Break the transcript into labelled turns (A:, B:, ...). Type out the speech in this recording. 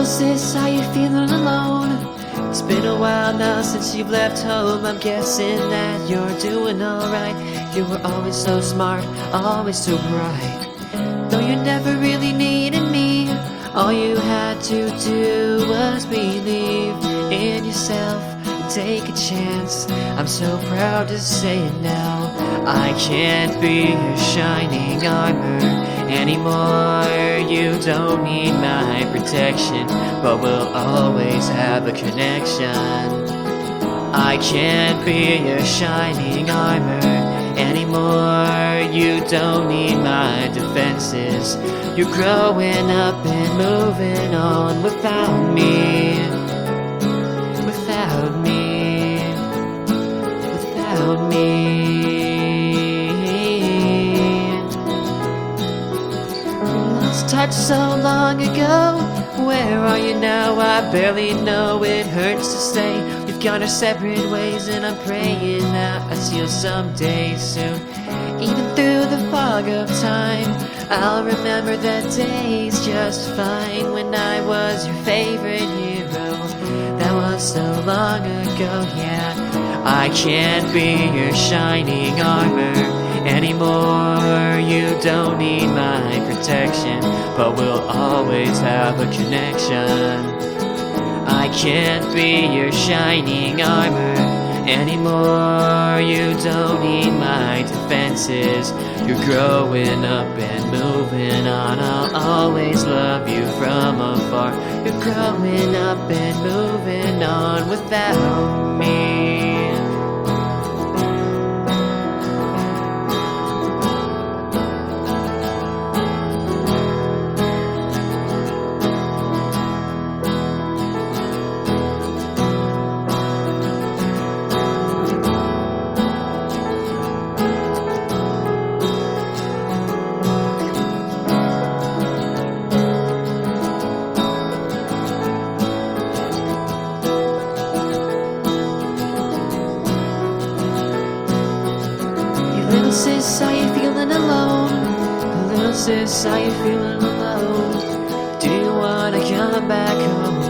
A: Little sis, how you feeling alone? It's been a while now since you've left home. I'm guessing that you're doing alright. You were always so smart, always so bright. Though you never really needed me, all you had to do was believe in yourself and take a chance. I'm so proud to say it now. I can't be your shining armor anymore. You don't need my protection, but we'll always have a connection. I can't be your shining armor anymore. You don't need my defenses. You're growing up and moving on without me. Without me. Without me. Lost touch so long ago. Where are you now? I barely know. It hurts to say we've gone our separate ways, and I'm praying that I see you someday soon. Even through the fog of time, I'll remember the days just fine when I was your favorite hero. That was so long ago, yeah. I can't be your shining armor anymore. You don't need my protection, but we'll always have a connection. I can't be your shining armor anymore. You don't need my defenses. You're growing up and moving on. I'll always love you from afar. You're growing up and moving on without me. Little sis, how you feeling alone? Little sis, how you feeling alone? Do you wanna come back home?